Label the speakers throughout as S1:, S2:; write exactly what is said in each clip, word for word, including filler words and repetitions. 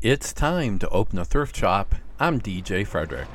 S1: It's time to open a thrift shop. I'm D J Frederick.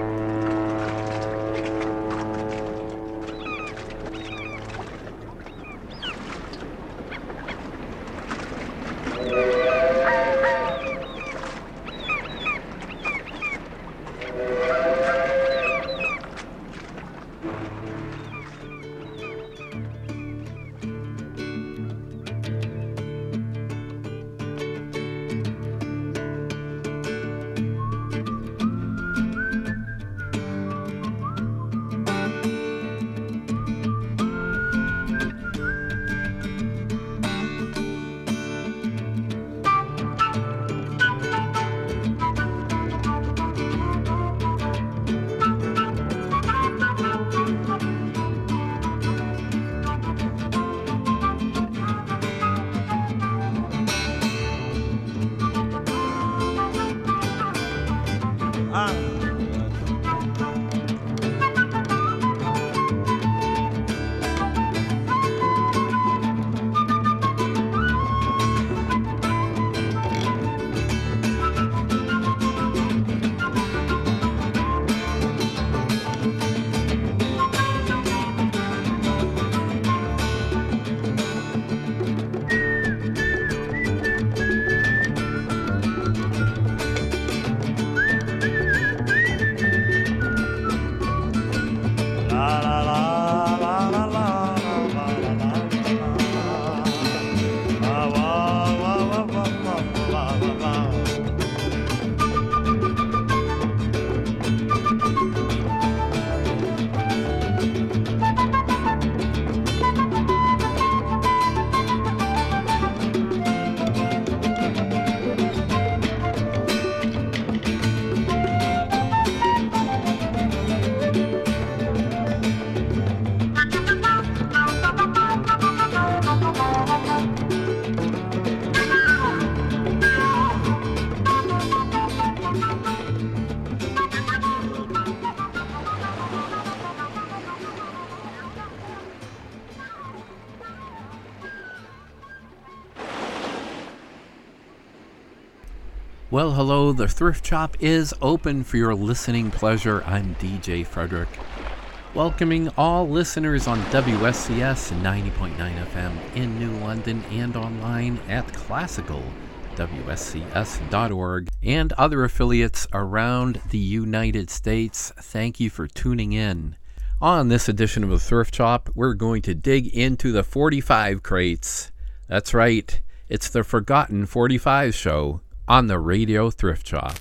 S1: Well, hello, the thrift shop is open for your listening pleasure. I'm D J Frederick, welcoming all listeners on W S C S ninety point nine F M in New London and online at classical W S C S dot org and other affiliates around the United States. Thank you for tuning in. On this edition of the Thrift Shop, we're going to dig into the forty-five crates. That's right, it's the Forgotten forty-five show on the Radio Thrift Shop.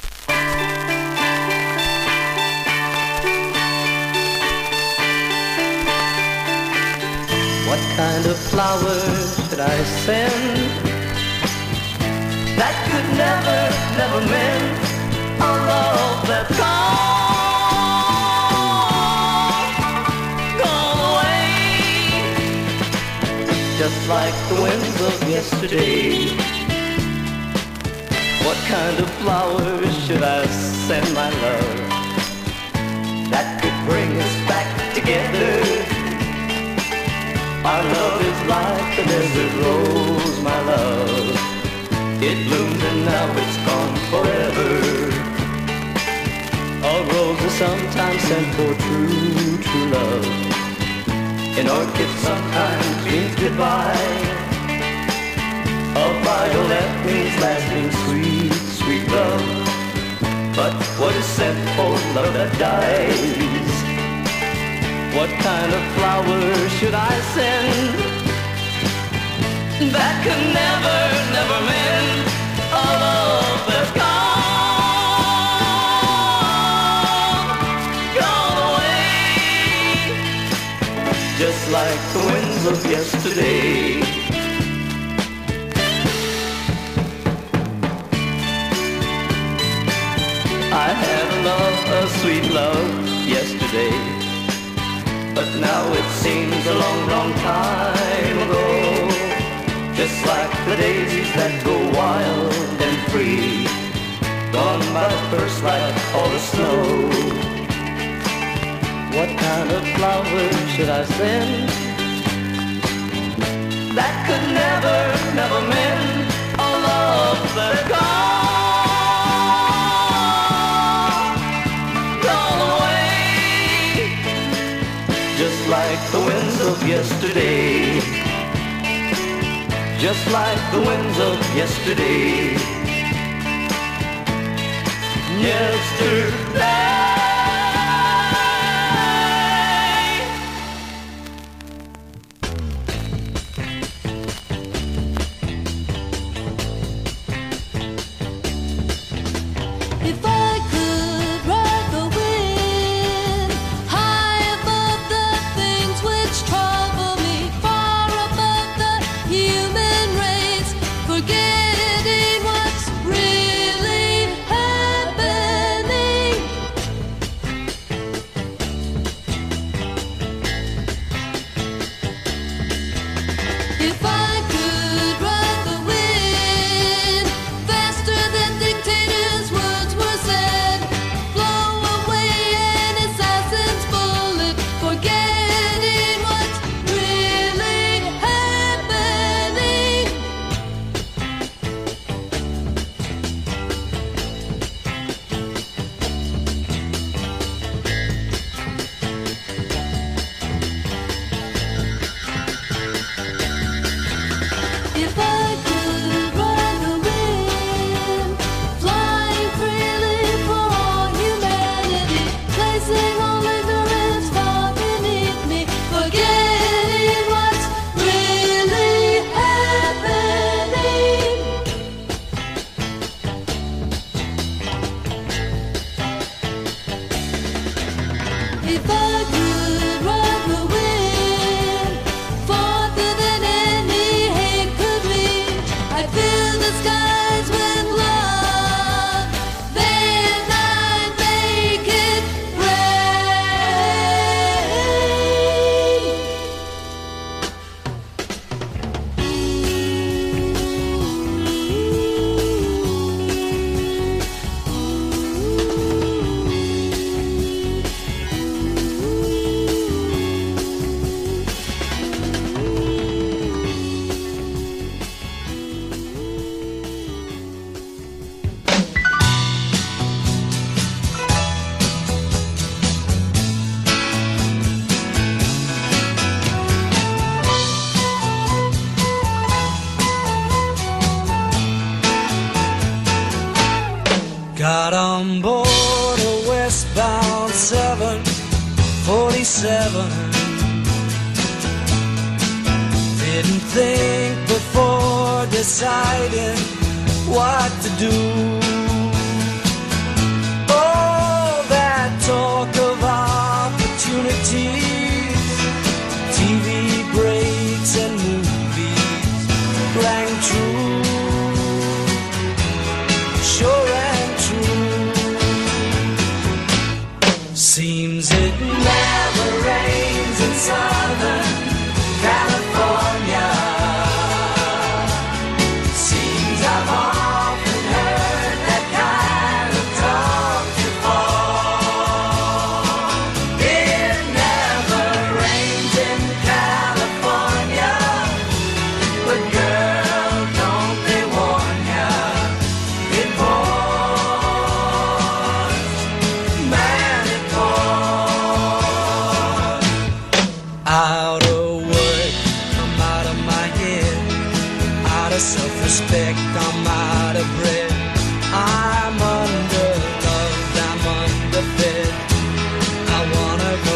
S2: What kind of flowers should I send that could never, never mend a love that's gone, gone away, just like the winds of yesterday. What kind of flowers should I send my love that could bring us back together? Our love is like a desert rose, my love. It bloomed and now it's gone forever. A rose is sometimes sent for true, true love. An orchid sometimes means goodbye. A violet means lasting sweet, sweet love. But what is sent for love that dies? What kind of flowers should I send that could never, never mend a love that's gone, gone away, just like the winds of yesterday. I had a love, a sweet love, yesterday, but now it seems a long, long time ago. Just like the daisies that go wild and free, gone by first like all the snow. What kind of flowers should I send that could never, never mend a love that's gone? yesterday, just like the winds of yesterday. Yesterday.
S3: Got on board a westbound seven forty-seven. Didn't think before deciding what to do. All that talk of opportunities, T V breaks and movies rang true. Sure and true. Seems it never rains in Southern California. Seems I've often heard that kind of talk before. It never rains in California, but girl, don't they warn ya? It pours, man, it pours. Out of work, I'm out of my head. Out of self-respect, I'm out of breath. I'm underloved, I'm underfed. I wanna go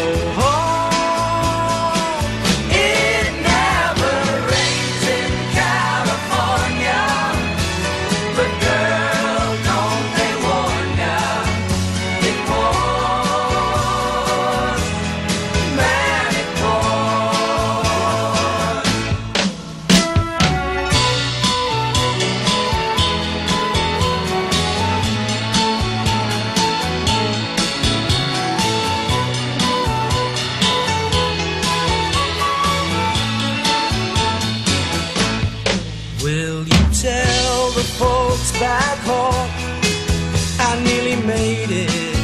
S3: home. It never rains in California, but girl, don't they warn ya? It pours, man, it pours. Will you tell the folks back home I nearly made it?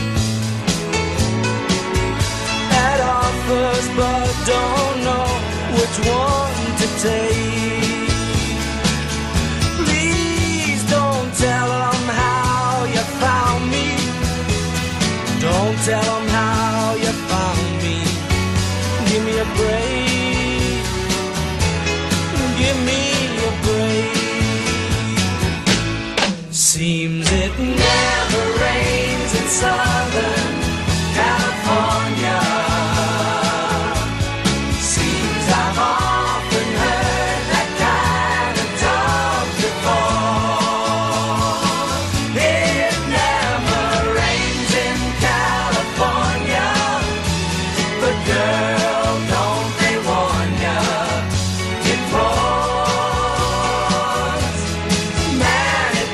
S3: Had offers but don't know which one to take. Please don't tell them how you found me. Don't tell them how you found me. Give me a break. Seems it never rains in Southern California. Seems I've often heard that kind of talk before. It never rains in California, but girl, don't they warn ya, it pours, man, it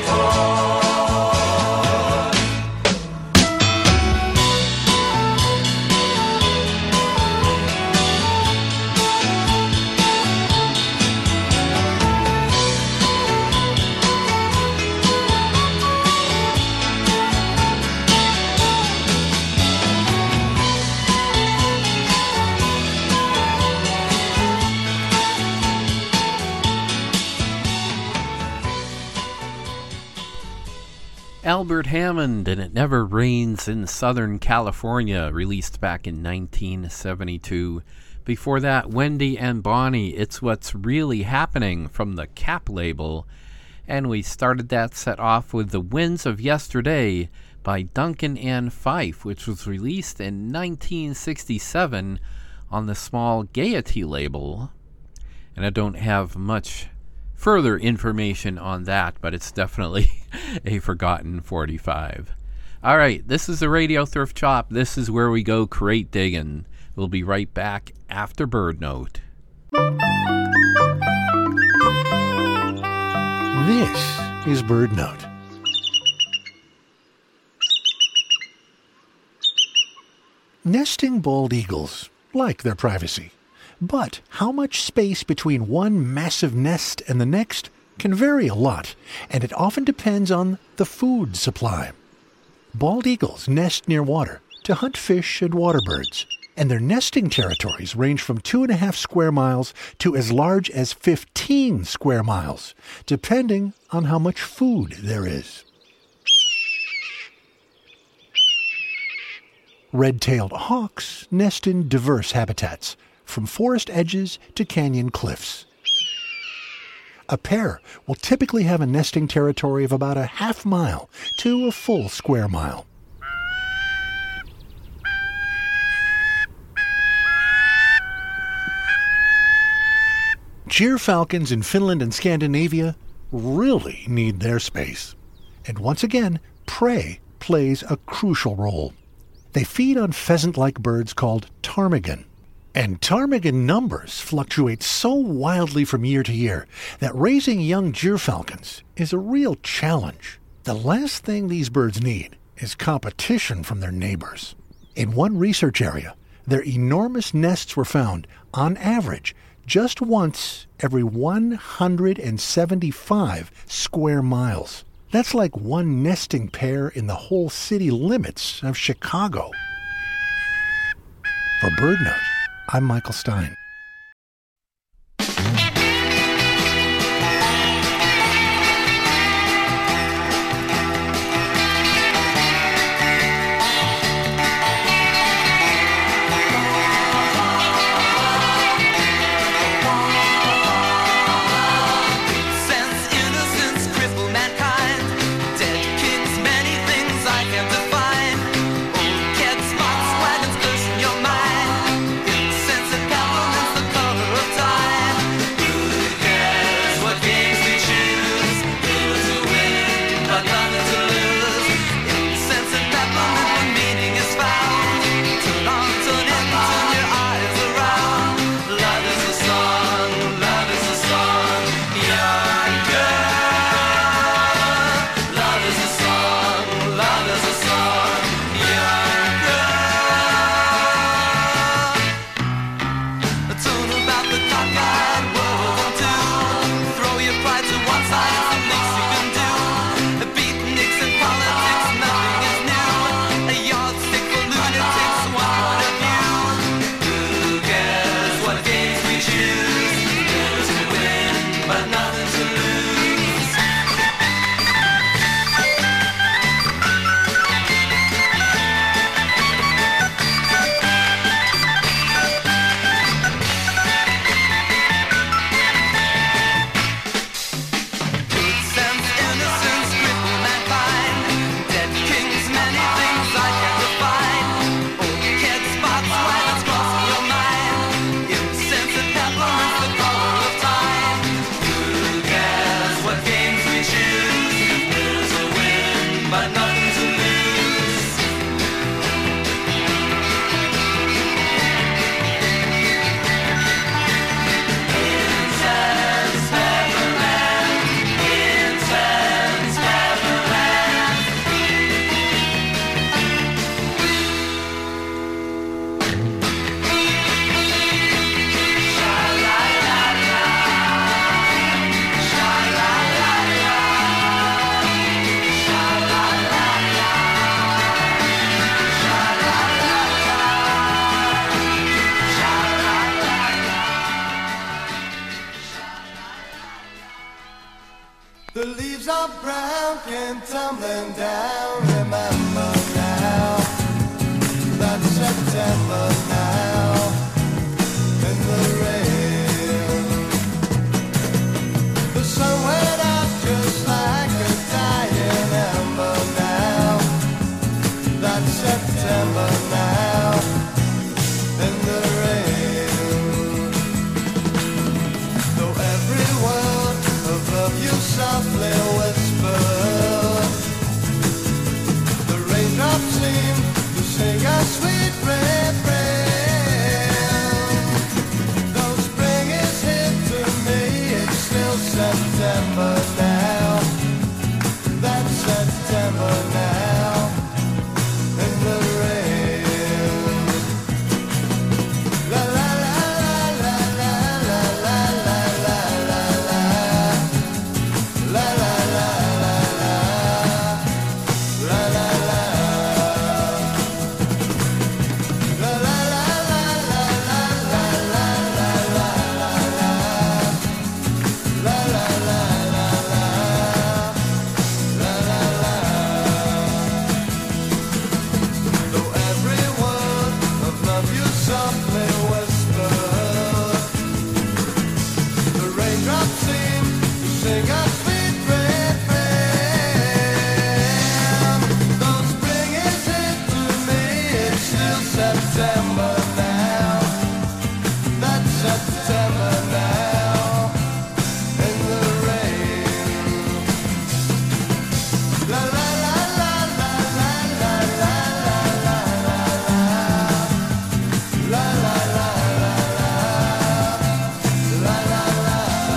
S3: pours.
S1: Albert Hammond and It Never Rains in Southern California, released back in nineteen seventy-two. Before that, Wendy and Bonnie, It's What's Really Happening from the Cap label. And we started that set off with The Winds of Yesterday by Duncan and Fife, which was released in nineteen sixty-seven on the Small Gaiety label. And I don't have much further information on that, but it's definitely a forgotten forty-five. All right, this is the Radio Thrift Shop. This is where we go crate digging. We'll be right back after Bird Note.
S4: This is Bird Note. Nesting bald eagles like their privacy. But how much space between one massive nest and the next can vary a lot, and it often depends on the food supply. Bald eagles nest near water to hunt fish and water birds, and their nesting territories range from two and a half square miles to as large as fifteen square miles, depending on how much food there is. Red-tailed hawks nest in diverse habitats, from forest edges to canyon cliffs. A pair will typically have a nesting territory of about a half mile to a full square mile. Gyrfalcons in Finland and Scandinavia really need their space. And once again, prey plays a crucial role. They feed on pheasant-like birds called ptarmigan. And ptarmigan numbers fluctuate so wildly from year to year that raising young gyrfalcons is a real challenge. The last thing these birds need is competition from their neighbors. In one research area, their enormous nests were found, on average, just once every one hundred seventy-five square miles. That's like one nesting pair in the whole city limits of Chicago. For Bird Note, I'm Michael Stein.
S3: Old cat spots, wagons, curse in your mind. Innocence and power. but nothing to lose. Intense Neverland, intense Neverland. Sha-la-la-la, sha-la-la-la, sha-la-la-la, sha-la-la-la.
S5: The leaves are brown, came tumbling down. Remember now, that's September now, in the rain. The sun went out just like a dying ember now, that's September now, in the rain. Though every word of love you softly whisper, the raindrops seem to sing a sweet refrain. Though spring is here to me, it's still September now, that's September now, in the rain. La la la la la la la la la la la. La la la la la, la la la, la la la la la la la la la la la, la la la la la, la la la. Though every word of love you softly whisper, the raindrops seem to sing a sweet refrain. Though spring is here to me, it's still September now, that's September now, in the rain. La la la la la la la la la la la, la la la la la, la la la.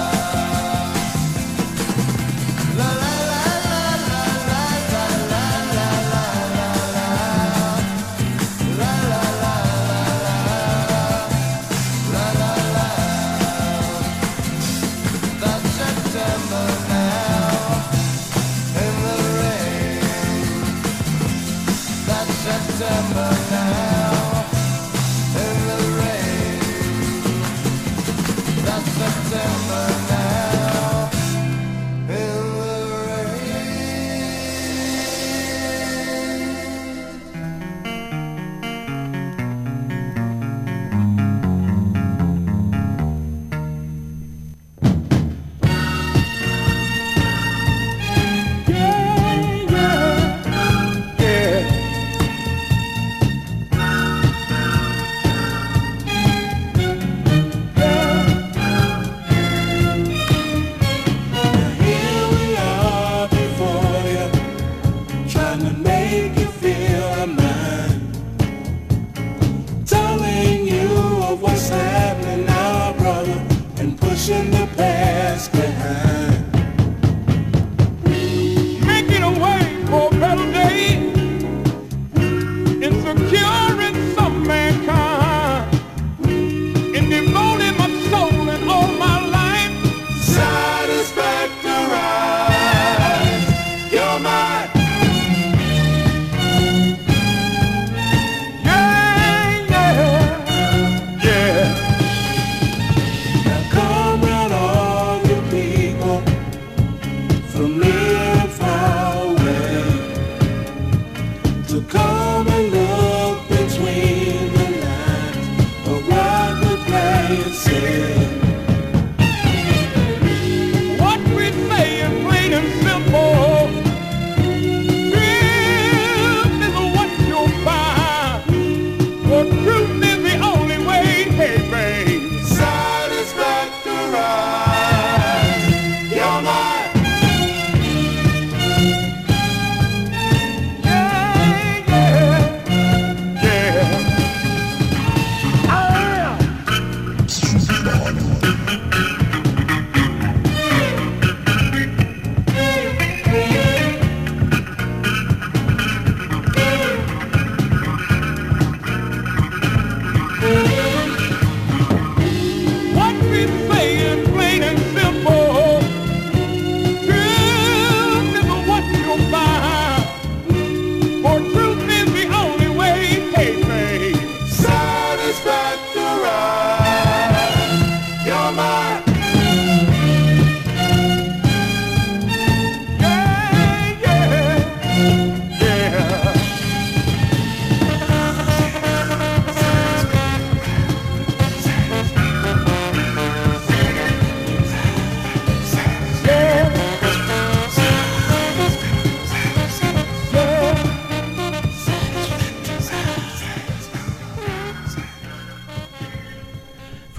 S5: La la la la la la la la la la la, la la la la la, la. That's September now, in the rain. That's September now, in the rain. That's September now, in the rain.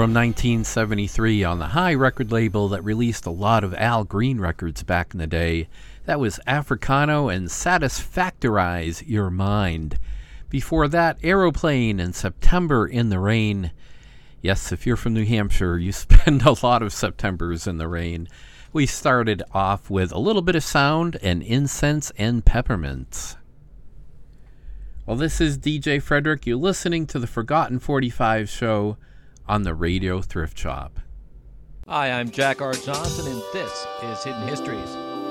S1: From nineteen seventy-three on the High record label that released a lot of Al Green records back in the day, that was Africano and Satisfactorize Your Mind. Before that, Aeroplane and September in the Rain. Yes, if you're from New Hampshire, you spend a lot of Septembers in the rain. We started off with a little bit of sound and incense and peppermints. Well, this is D J Frederick. You're listening to the Forgotten forty-five show on the Radio Thrift Shop.
S6: Hi, I'm Jack R. Johnson, and this is Hidden Histories.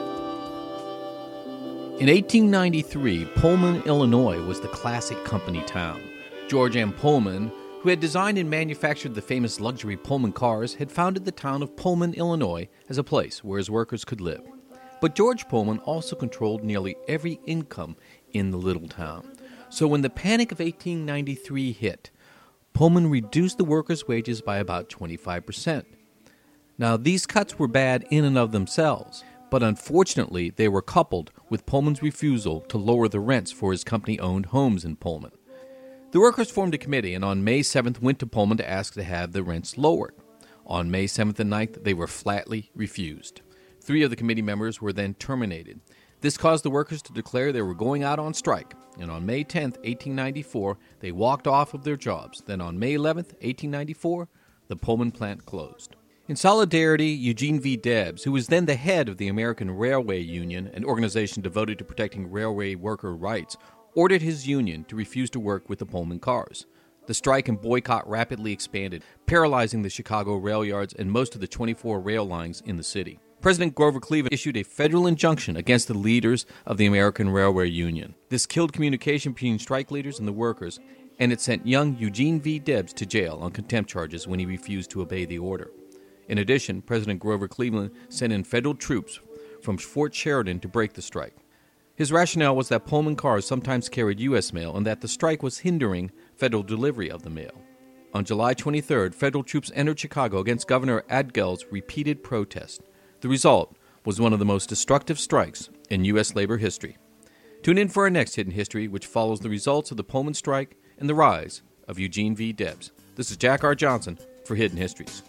S6: In eighteen ninety-three, Pullman, Illinois was the classic company town. George M. Pullman, who had designed and manufactured the famous luxury Pullman cars, had founded the town of Pullman, Illinois, as a place where his workers could live. But George Pullman also controlled nearly every income in the little town. So when the Panic of eighteen ninety-three hit, Pullman reduced the workers' wages by about twenty-five percent. Now, these cuts were bad in and of themselves, but unfortunately they were coupled with Pullman's refusal to lower the rents for his company-owned homes in Pullman. The workers formed a committee and on May seventh went to Pullman to ask to have the rents lowered. On May seventh and ninth, they were flatly refused. Three of the committee members were then terminated. This caused the workers to declare they were going out on strike, and on May tenth, eighteen ninety-four, they walked off of their jobs. Then on May eleventh, eighteen ninety-four, the Pullman plant closed. In solidarity, Eugene V. Debs, who was then the head of the American Railway Union, an organization devoted to protecting railway worker rights, ordered his union to refuse to work with the Pullman cars. The strike and boycott rapidly expanded, paralyzing the Chicago rail yards and most of the twenty-four rail lines in the city. President Grover Cleveland issued a federal injunction against the leaders of the American Railway Union. This killed communication between strike leaders and the workers, and it sent young Eugene V. Debs to jail on contempt charges when he refused to obey the order. In addition, President Grover Cleveland sent in federal troops from Fort Sheridan to break the strike. His rationale was that Pullman cars sometimes carried U S mail and that the strike was hindering federal delivery of the mail. On July twenty-third, federal troops entered Chicago against Governor Adgel's repeated protest. The result was one of the most destructive strikes in U S labor history. Tune in for our next Hidden History, which follows the results of the Pullman strike and the rise of Eugene V. Debs. This is Jack R. Johnson for Hidden Histories.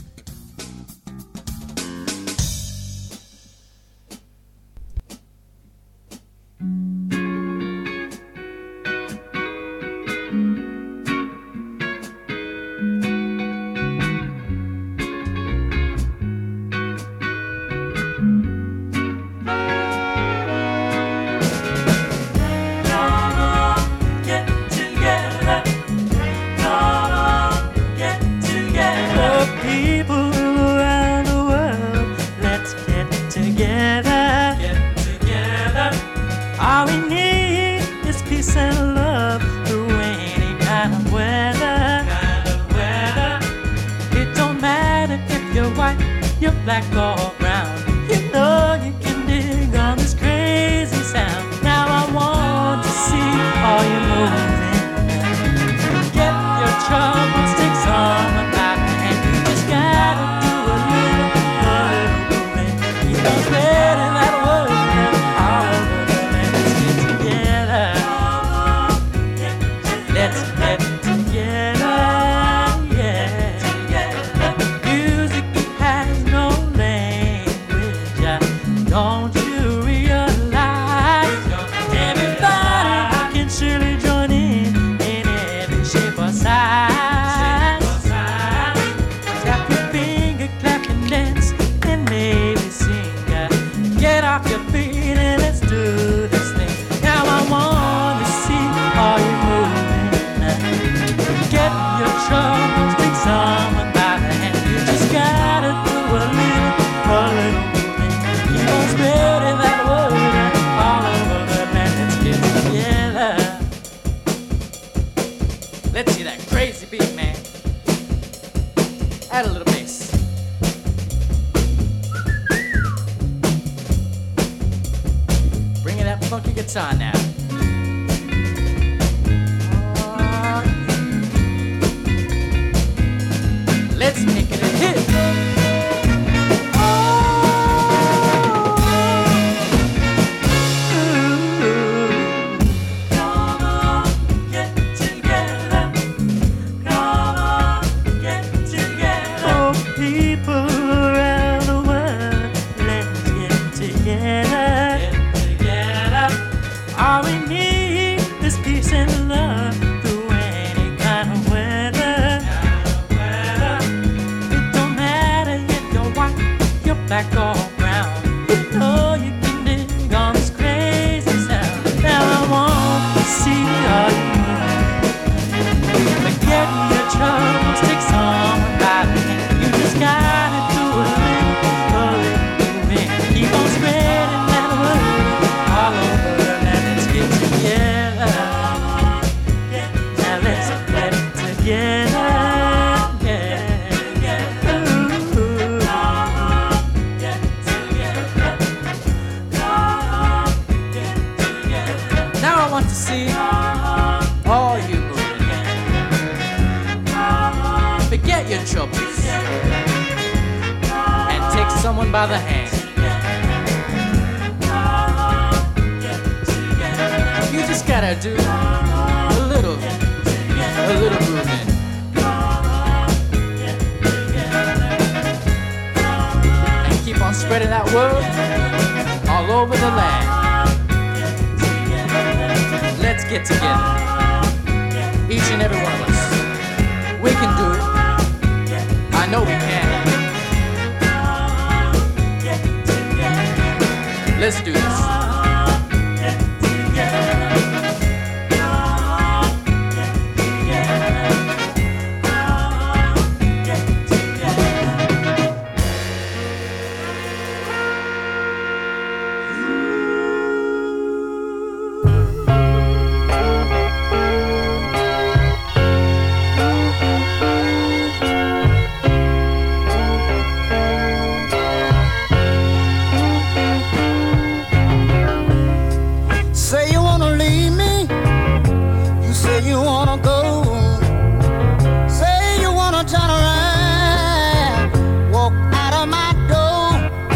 S7: Black or brown, you know you can dig on this crazy sound. Now I want to see all you moving. Get your trouble sticks on about and you just gotta do a little, a little moving. You know spreading that word all over the land. Let's get together. Let's get together. Don't you realize everybody can surely join in in every shape or size? Tap your finger, clap and dance, and maybe sing. Get off your feet and let's do this thing. Now I want to see all you moving. Get your troubles, take someone by the hand. You just gotta do a little, a little. Spreading that word all over the land. Let's get together. Let's see that crazy beat, man. Add a little bass. Bring in that funky guitar now. Oh, yeah. Let's make it a hit. Together. All we need is peace and love through any kind of weather. It don't matter if you're white, you're black or brown. You know you can dig on this crazy sound. Now I want to see all you move. Forget your troubles, take someone by the hand. You just gotta do a little, a little moving. Keep on spreading that word all over the land. Let's get together. Now let's get together. Yeah. Ooh. Now I want to see all you moving. Forget your troubles and take someone by the hand. You just gotta do a little, a little movement. And keep on spreading that word all over the land. Let's get together, each and every one of us. We can do it. I know we can. Let's do this.
S5: Say you wanna leave me, you say you wanna go. Say you wanna turn around, walk out of my door.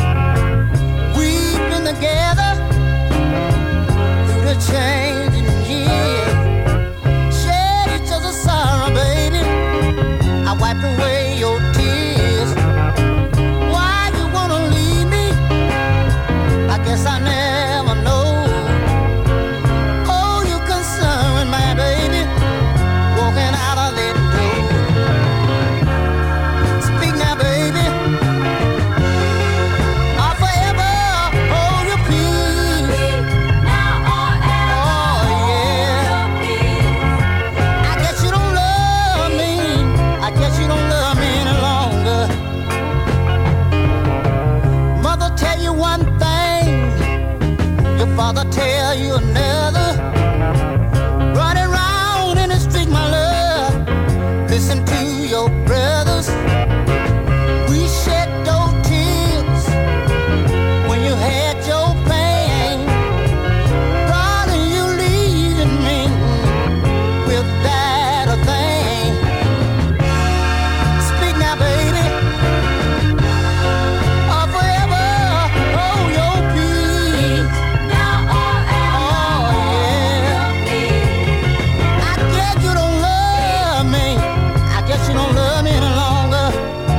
S5: We've been together through the changing years. Shed each other's sorrow, baby. I wiped away your tears. Why you wanna leave me? I guess I never know. Oh, you concerned, my baby, walking out of that door. Speak now, baby. I'll forever hold your peace. Oh, yeah. I guess you don't love me. I guess you don't love me any longer. Mother tell you one thing, your father tell you another. Running round in the street, my love. Listen to your brothers. We shed those tears when you had your pain. Brother, you leaving me without a thing. Speak now, baby. I'll forever hold your peace. Oh, yeah. I guess you don't love me. I guess you don't love me any longer.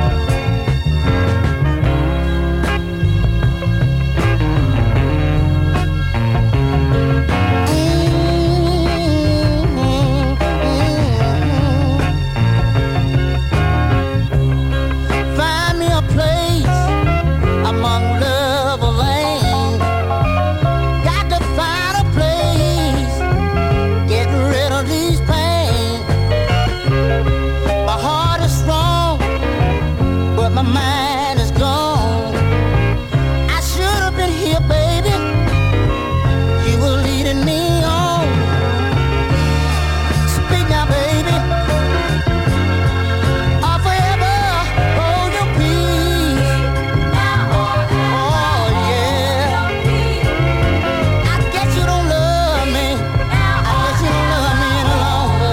S5: Find me a place among love lane. Got to find a place, get rid of these pain. My heart is strong, but my mind is gone. I should have been here, baby. You were leading me on. Speak now, baby. I'll forever hold your peace. Oh, yeah. I guess you don't love me. I guess you don't love me any longer.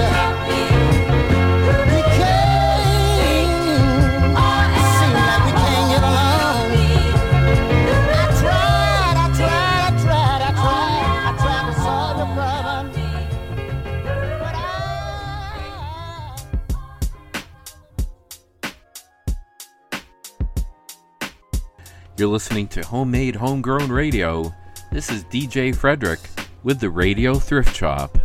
S5: We can't seem like we can't get along. I tried, I tried, I tried, I tried, I tried to solve your problem, but I.
S1: You're listening to Homemade Homegrown Radio. This is D J Frederick, with the Radio Thrift Shop.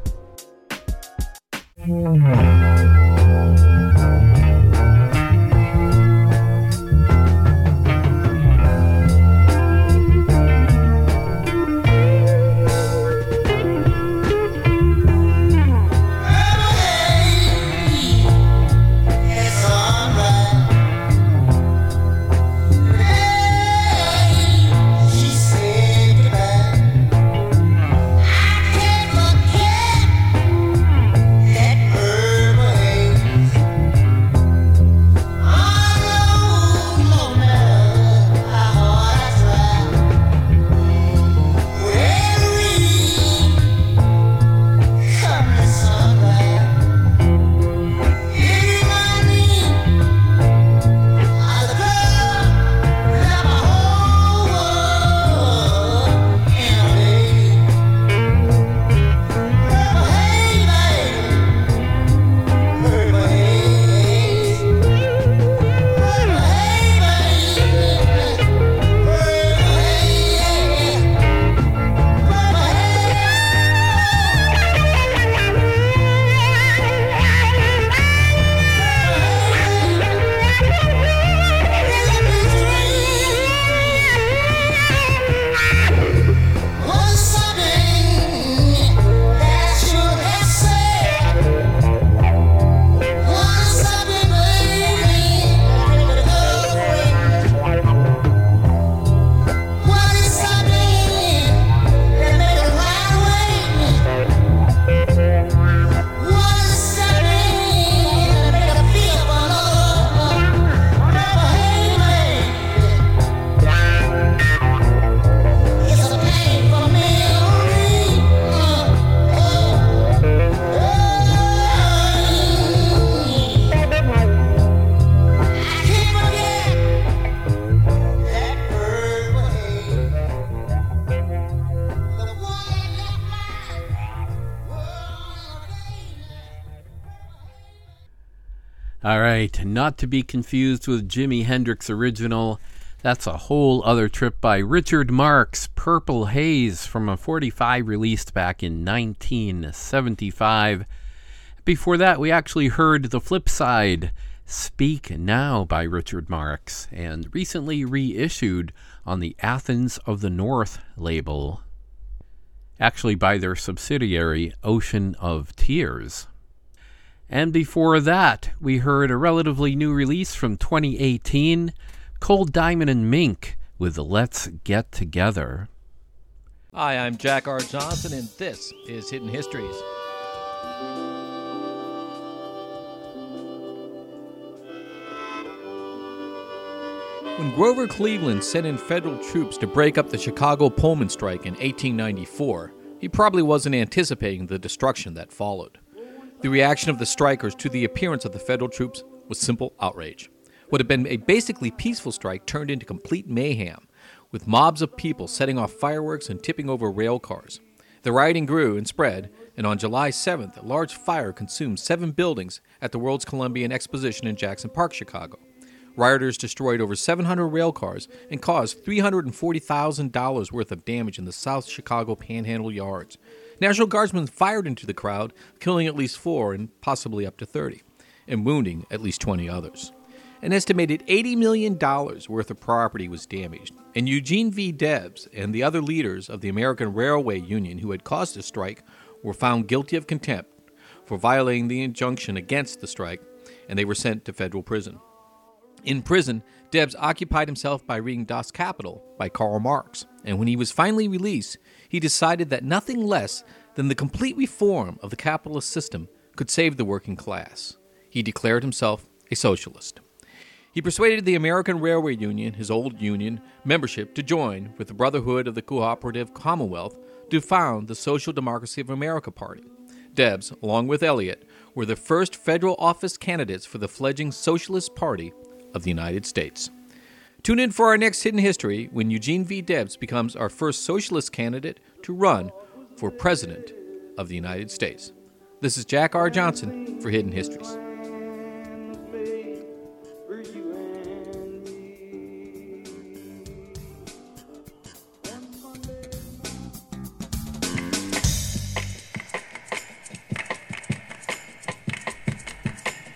S1: All right, not to be confused with Jimi Hendrix original. That's a whole other trip by Richard Marx, Purple Haze, from a forty-five released back in nineteen seventy-five. Before that, we actually heard the flip side, Speak Now by Richard Marx, and recently reissued on the Athens of the North label, actually by their subsidiary Ocean of Tears. And before that, we heard a relatively new release from twenty eighteen, Cold Diamond and Mink with Let's Get Together.
S6: Hi, I'm Jack R. Johnson, and this is Hidden Histories. When Grover Cleveland sent in federal troops to break up the Chicago Pullman strike in eighteen ninety-four, he probably wasn't anticipating the destruction that followed. The reaction of the strikers to the appearance of the federal troops was simple outrage. What had been a basically peaceful strike turned into complete mayhem, with mobs of people setting off fireworks and tipping over rail cars. The rioting grew and spread, and on July seventh, a large fire consumed seven buildings at the World's Columbian Exposition in Jackson Park, Chicago. Rioters destroyed over seven hundred rail cars and caused three hundred forty thousand dollars worth of damage in the South Chicago Panhandle yards. National Guardsmen fired into the crowd, killing at least four and possibly up to thirty, and wounding at least twenty others. An estimated eighty million dollars worth of property was damaged, and Eugene V. Debs and the other leaders of the American Railway Union who had caused the strike were found guilty of contempt for violating the injunction against the strike, and they were sent to federal prison. In prison, Debs occupied himself by reading Das Kapital by Karl Marx, and when he was finally released, he decided that nothing less than the complete reform of the capitalist system could save the working class. He declared himself a socialist. He persuaded the American Railway Union, his old union, membership to join with the Brotherhood of the Cooperative Commonwealth to found the Social Democracy of America Party. Debs, along with Elliott, were the first federal office candidates for the fledgling Socialist Party of the United States. Tune in for our next Hidden History when Eugene V. Debs becomes our first socialist candidate to run for President of the United States. This is Jack R. Johnson for Hidden Histories.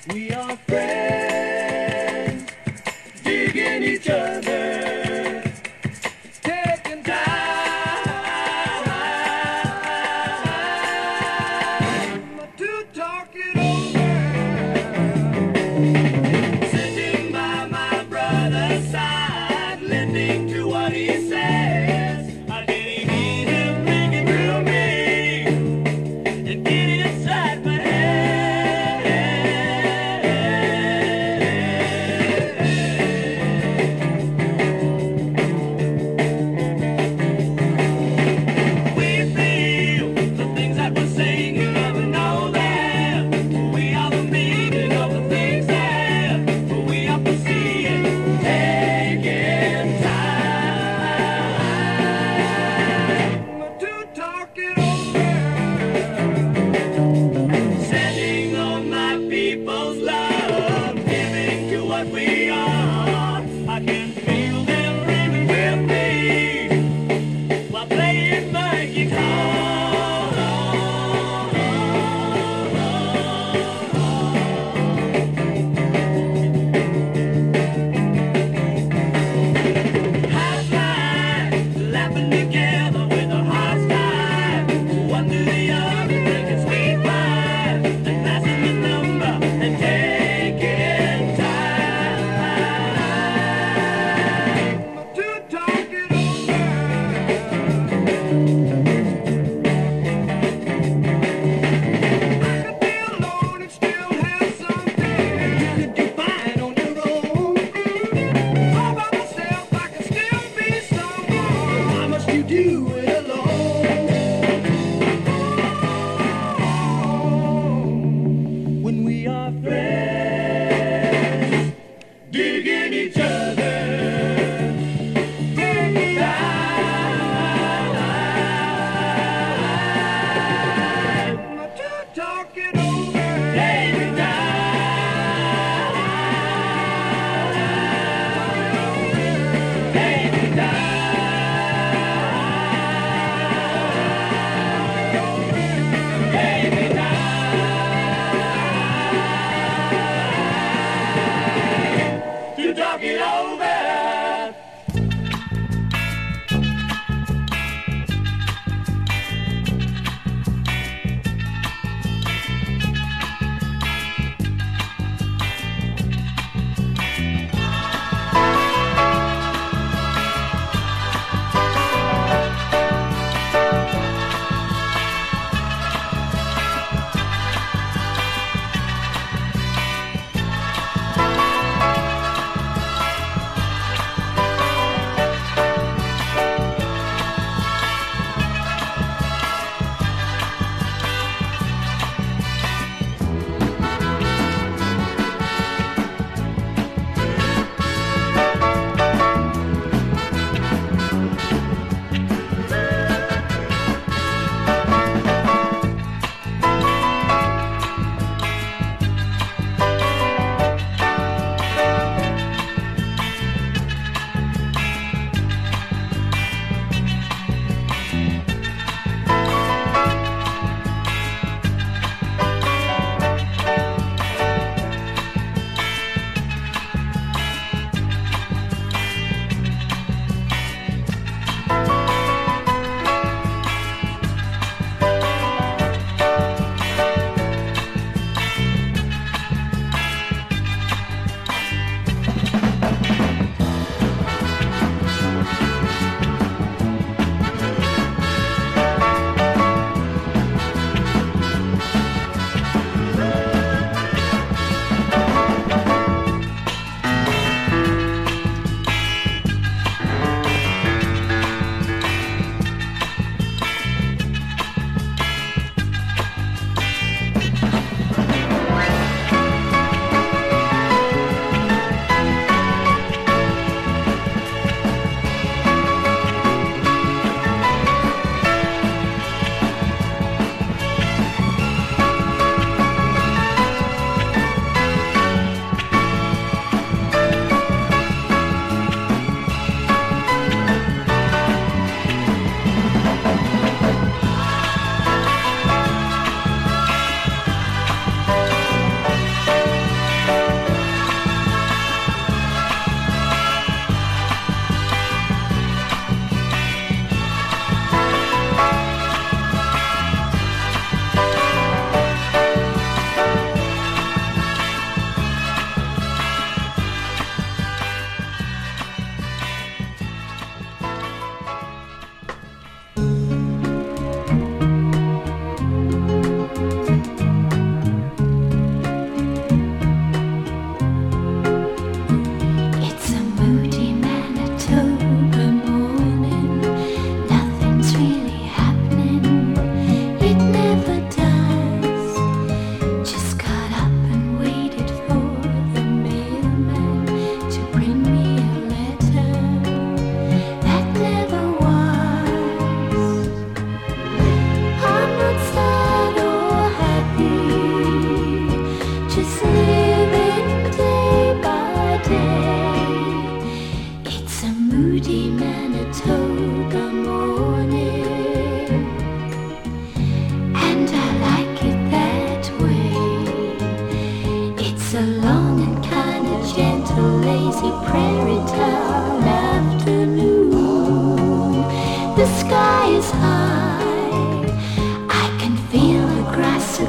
S2: We are friends, digging each other, taking time to talk it over. Sitting by my brother's side, listening to what he says. I didn't hear him ringing through me and get inside my head.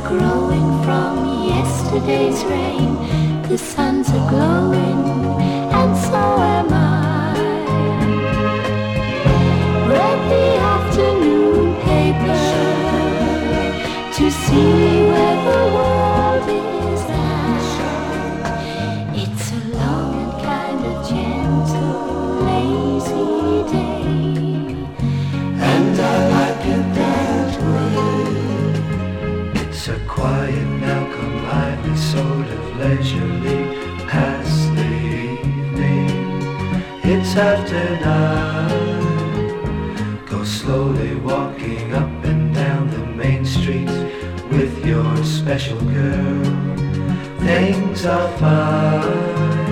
S8: growing from yesterday's rain. The suns are glowing, and so am I. Read the afternoon paper to see where the world is at. It's a long and kind of gentle, lazy day, and I like it that way.
S2: It's a quiet now, come lively, sort of leisurely past the evening. It's after nine. Go slowly walking up and down the main streets with your special girl. Things are fine.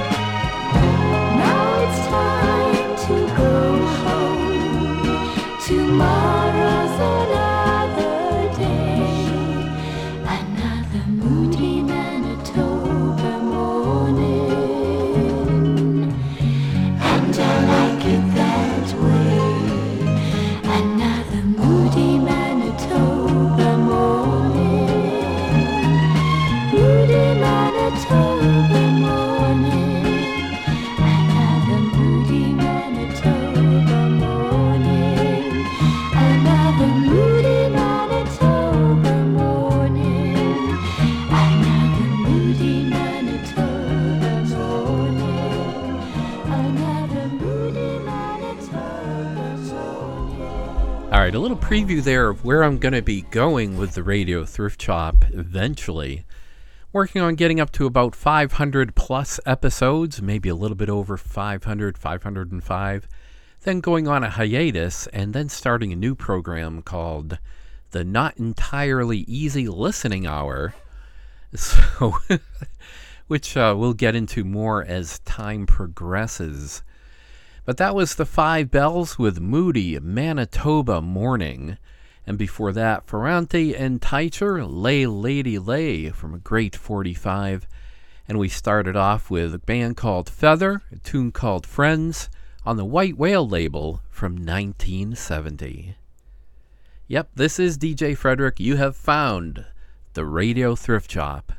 S8: Now it's time to go home. Tomorrow's another day, another moody Manitoba morning, and I like it that way. Another moody Manitoba morning, moody Manitoba morning, another moody Manitoba morning, another moody Manitoba morning, another moody Manitoba morning, another moody Manitoba morning.
S1: All right, a little preview there of where I'm going to be going with the Radio Thrift Shop eventually. Working on getting up to about five hundred plus episodes, maybe a little bit over five hundred, five hundred five. Then going on a hiatus and then starting a new program called the Not Entirely Easy Listening Hour. So, which uh, we'll get into more as time progresses. But that was the Five Bells with Moody Manitoba Morning. And before that, Ferrante and Teicher, Lay Lady Lay from a great forty-five. And we started off with a band called Feather, a tune called Friends, on the White Whale label from nineteen seventy. Yep, this is D J Frederick. You have found the Radio Thrift Shop.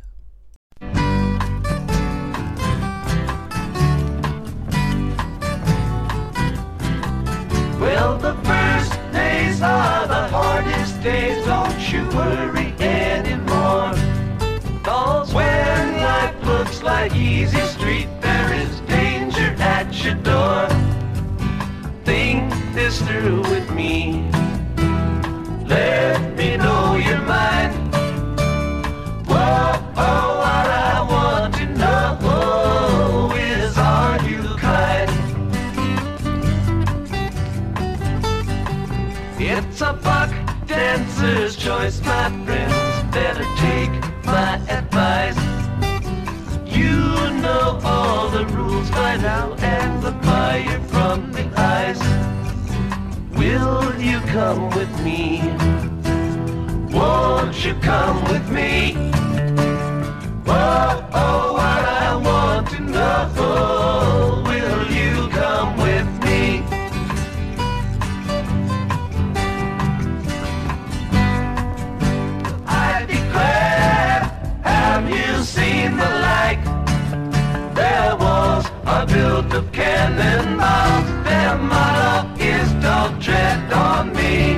S2: Well, the first days are the hardest days, don't you worry anymore. 'Cause when life looks like easy street, there is danger at your door. Think this through with me, let me know your mind. Whoa, oh, what I want to know is, are you kind? It's a buck dancer's choice, my friends, better take my advice. You know all the rules by now, and the fire from the ice. Will you come with me? Won't you come with me? Whoa, oh, what I want to know, will you come with me? I declare, have you seen the like? There was a build of cannonballs, their motto is don't tread on me.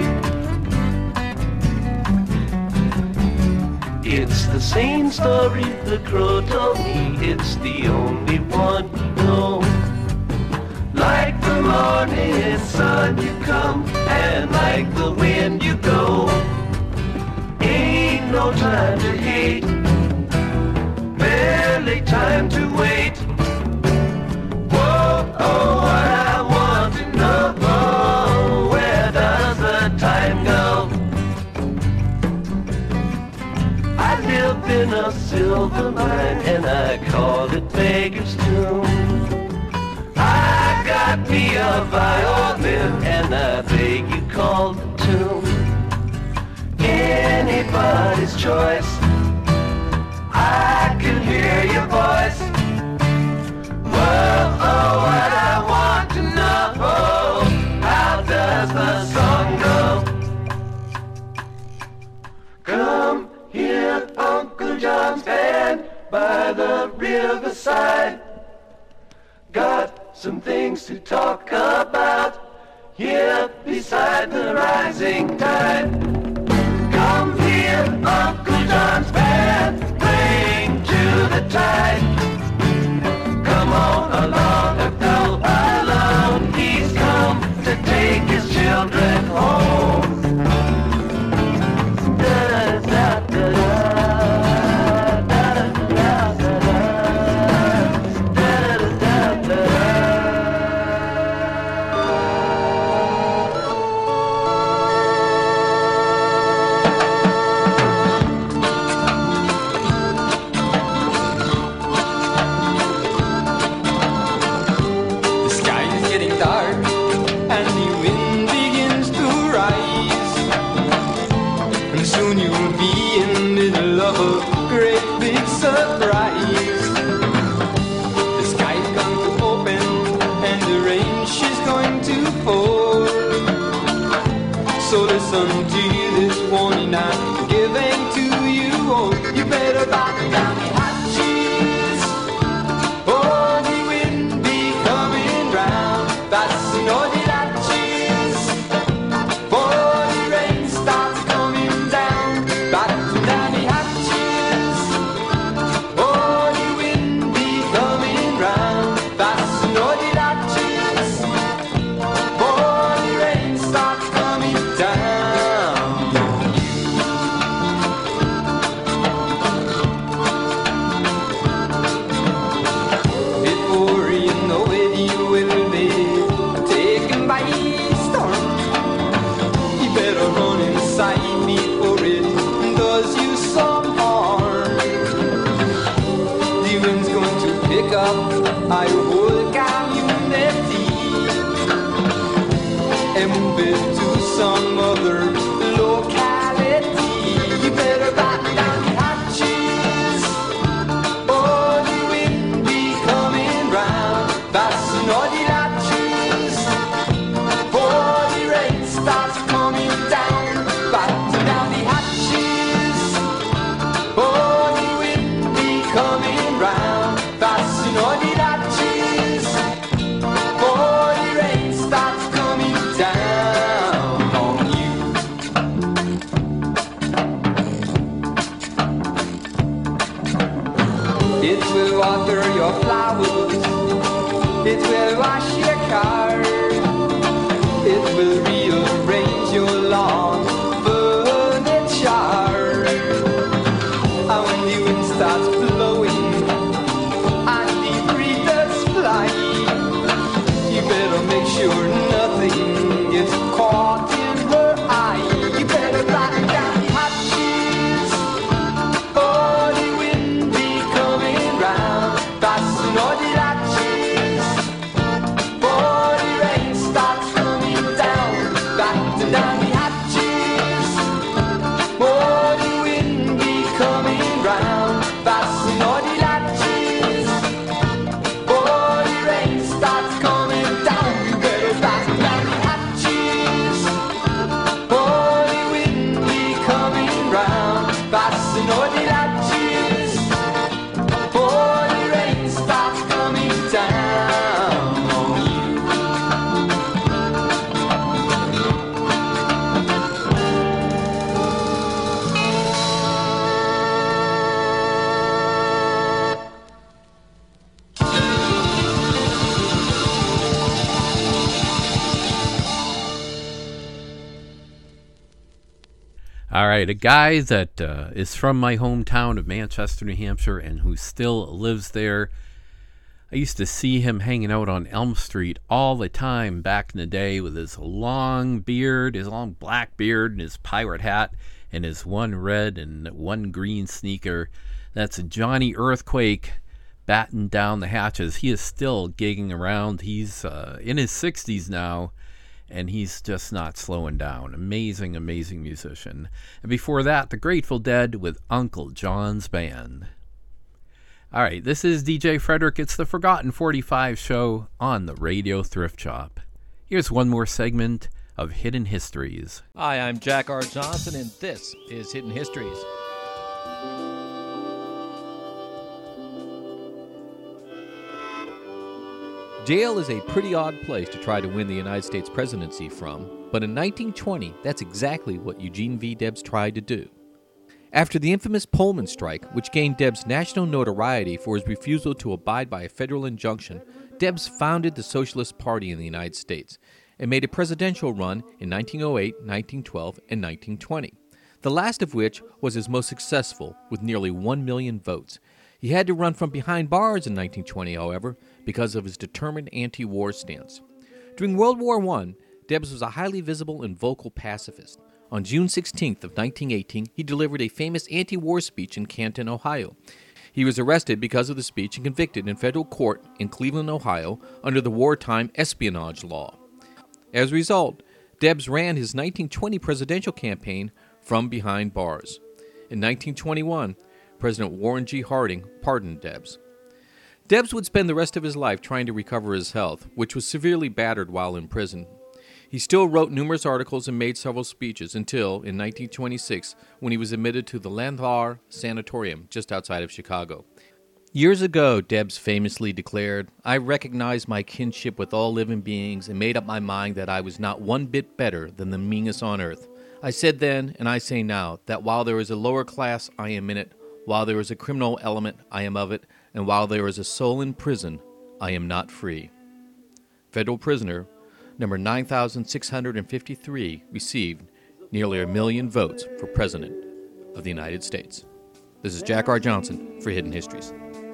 S2: It's the same story the crow told me, it's the only one you know. Like the morning sun you come, and like the wind you go. Ain't no time to hate, barely time to wait. Whoa, oh, what I want to know, where does the time go? I live in a silver mine, and I call it Vegas Tomb. I got me a violin, and I beg you call the tune. Anybody's choice, I can hear your voice. Whoa, oh, what I want to know, how does the song go? Come here. by the riverside. Got some things to talk about here beside the rising tide. Come hear Uncle John's band playing to the tide. Come on along and go alone. He's come to take his children home.
S3: Listen to this warning I'm giving to you. Oh, you better batten down the hatches. Oh, the wind be coming round. That's the naughty latches. Oh, the rain starts coming down. Batten down the hatches. Oh, the wind be coming round. That's the naughty latches. Oh, the rain starts coming down. I whole community and move it to some other locality. You better batten down the hatches. Oh, the wind be coming round. That's the naughty latches. Oh, the rain starts coming down. Batten down the hatches. Oh, the wind be coming round. That's the naughty latches. Water your flowers, it will wash your car, it will rearrange your lawn furniture. And when the wind starts blowing and the breezes fly, you better make sure nothing gets caught in her eye. You better batten down the hatches. Oh, the wind be coming round. That's the naughty latches. Oh, the rain starts coming down. Batten down the hatches. Oh, the wind be coming round. That's the naughty latches. Oh, the rain starts coming down. You better batten down the hatches. Oh, the wind be coming round. That's the naughty latches. Oh, the rain starts coming down on you.
S1: All right, a guy that uh, is from my hometown of Manchester, New Hampshire, and who still lives there. I used to see him hanging out on Elm Street all the time back in the day with his long beard, his long black beard, and his pirate hat, and his one red and one green sneaker. That's Johnny Earthquake batting down the hatches. He is still gigging around. He's uh, in his sixties now, and he's just not slowing down. Amazing, amazing musician. And before that, the Grateful Dead with Uncle John's Band. All right, this is D J Frederick. It's the Forgotten forty-five show on the Radio Thrift Shop. Here's one more segment of Hidden Histories.
S6: Hi, I'm Jack R. Johnson, and this is Hidden Histories. Jail is a pretty odd place to try to win the United States presidency from, but in nineteen twenty, that's exactly what Eugene V. Debs tried to do. After the infamous Pullman strike, which gained Debs national notoriety for his refusal to abide by a federal injunction, Debs founded the Socialist Party in the United States and made a presidential run in nineteen oh eight, nineteen twelve, and nineteen twenty, the last of which was his most successful, with nearly one million votes. He had to run from behind bars in nineteen twenty, however, because of his determined anti-war stance. During World War One, Debs was a highly visible and vocal pacifist. On June sixteenth of nineteen eighteen, he delivered a famous anti-war speech in Canton, Ohio. He was arrested because of the speech and convicted in federal court in Cleveland, Ohio, under the wartime espionage law. As a result, Debs ran his nineteen twenty presidential campaign from behind bars. In nineteen twenty-one, President Warren G. Harding pardoned Debs. Debs would spend the rest of his life trying to recover his health, which was severely battered while in prison. He still wrote numerous articles and made several speeches until, in nineteen twenty-six, when he was admitted to the Landauer Sanatorium just outside of Chicago. Years ago, Debs famously declared, "I recognized my kinship with all living beings and made up my mind that I was not one bit better than the meanest on earth. I said then, and I say now, that while there is a lower class, I am in it, while there is a criminal element, I am of it, and while there is a soul in prison, I am not free." Federal prisoner number nine thousand six hundred fifty-three received nearly a million votes for President of the United States. This is Jack R. Johnson for Hidden Histories.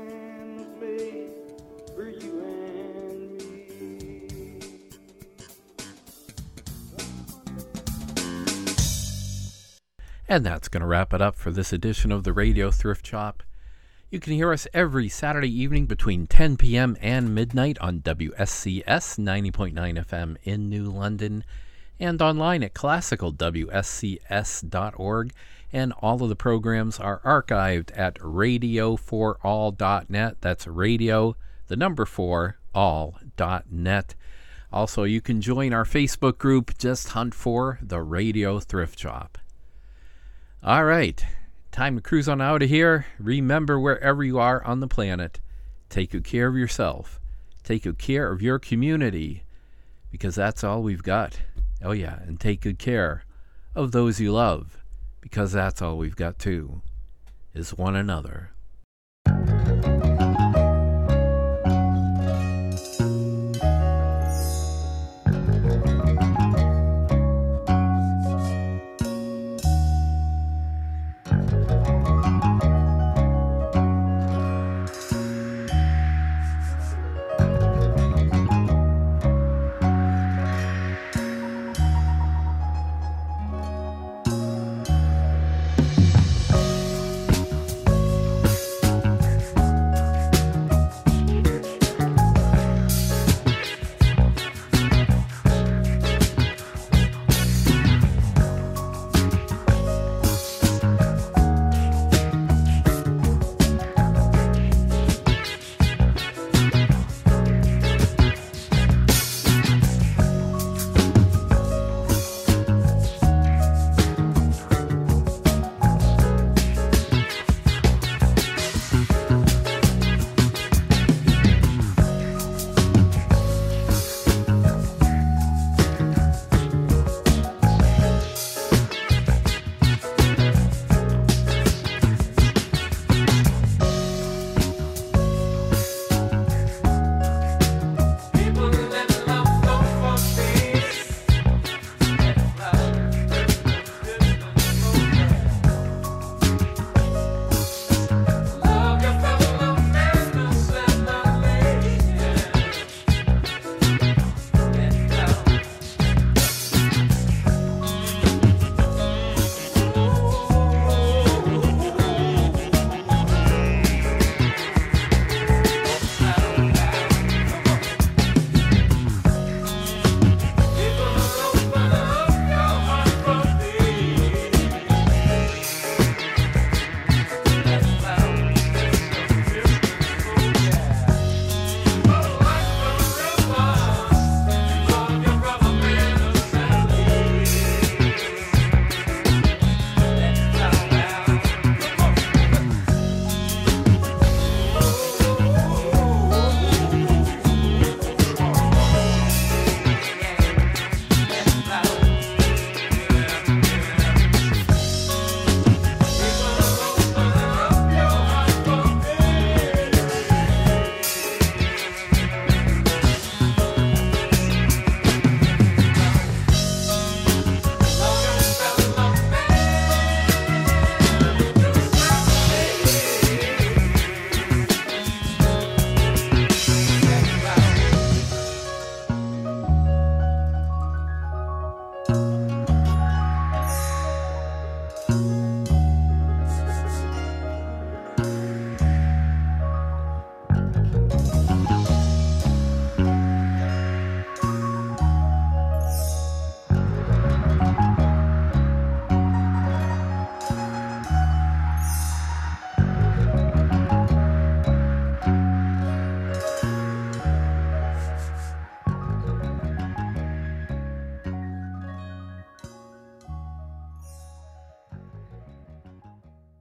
S1: And that's going to wrap it up for this edition of the Radio Thrift Shop. You can hear us every Saturday evening between ten p.m. and midnight on W S C S ninety point nine F M in New London and online at classical W S C S dot org. And all of the programs are archived at radio for all dot net. That's radio, the number four, all dot net. Also, you can join our Facebook group. Just hunt for the Radio Thrift Shop. All right, time to cruise on out of here. Remember, wherever you are on the planet, take good care of yourself. Take good care of your community, because that's all we've got. Oh yeah, and take good care of those you love, because that's all we've got too, is one another.